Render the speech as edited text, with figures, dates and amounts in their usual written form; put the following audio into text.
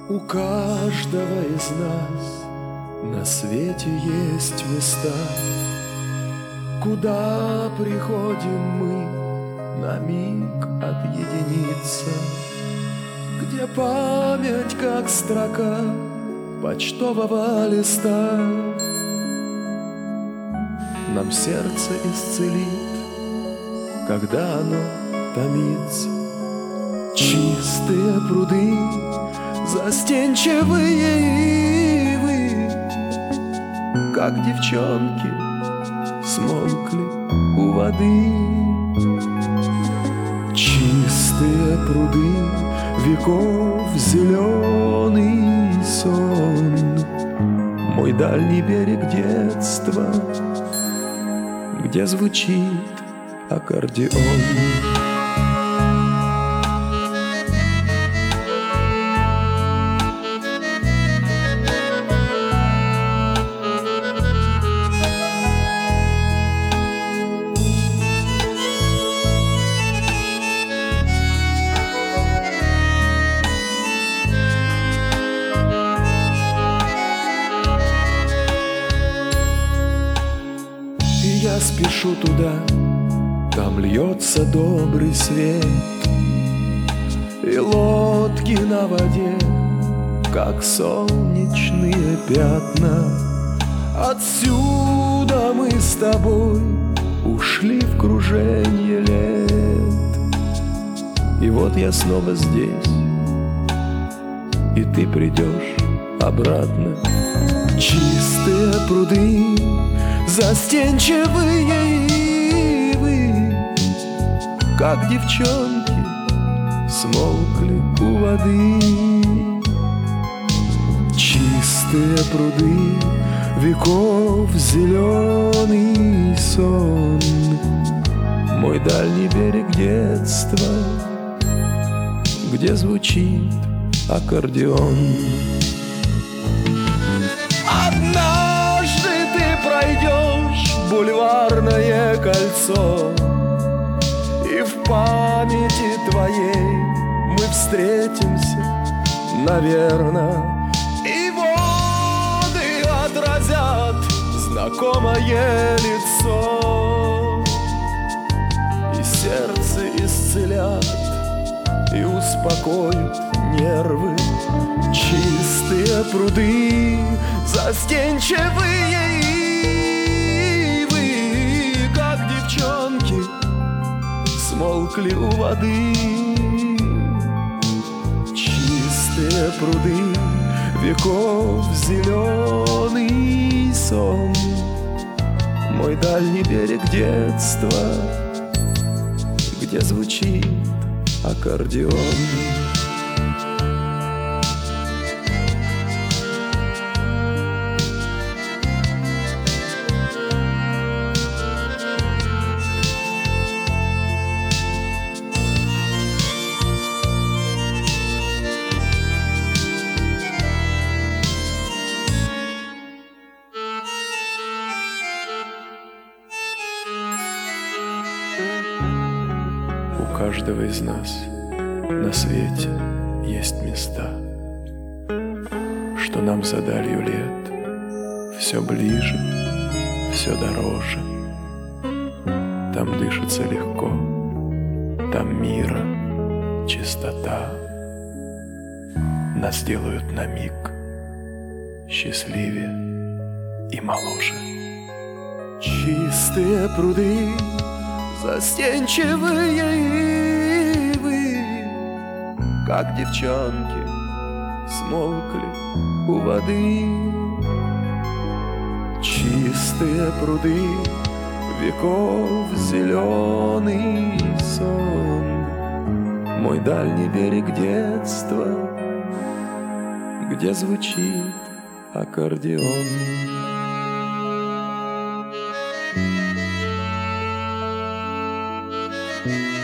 У каждого из нас на свете есть места, куда приходим мы на миг объединиться, где память, как строка почтового листа, нам сердце исцелит, когда оно томится. Чистые пруды, застенчивые ивы, как девчонки, смолкли у воды. Чистые пруды, веков зеленый сон, мой дальний берег детства, где звучит аккордеон. Я спешу туда, там льется добрый свет, и лодки на воде, как солнечные пятна. Отсюда мы с тобой ушли в круженье лет, и вот я снова здесь, и ты придешь обратно. Чистые пруды, застенчивые ивы, как девчонки, смолкли у воды. Чистые пруды, веков зеленый сон, мой дальний берег детства, где звучит аккордеон. Однажды ты пройдешь бульварное кольцо, и в памяти твоей мы встретимся, наверно, и воды отразят знакомое лицо, и сердце исцелят, и успокоят нервы. Чистые пруды, застенчивые ивы, как девчонки, смолкли у воды. Чистые пруды, веков зеленый сон, мой дальний берег детства, где звучит аккордеон. У каждого из нас на свете есть места, что нам за далью лет все ближе, все дороже. Там дышится легко, там мира, чистота. Нас делают на миг счастливее и моложе. Чистые пруды, застенчивые ивы, как девчонки, смолкли у воды. Чистые пруды, веков зеленый сон, мой дальний берег детства, где звучит аккордеон. Thank you.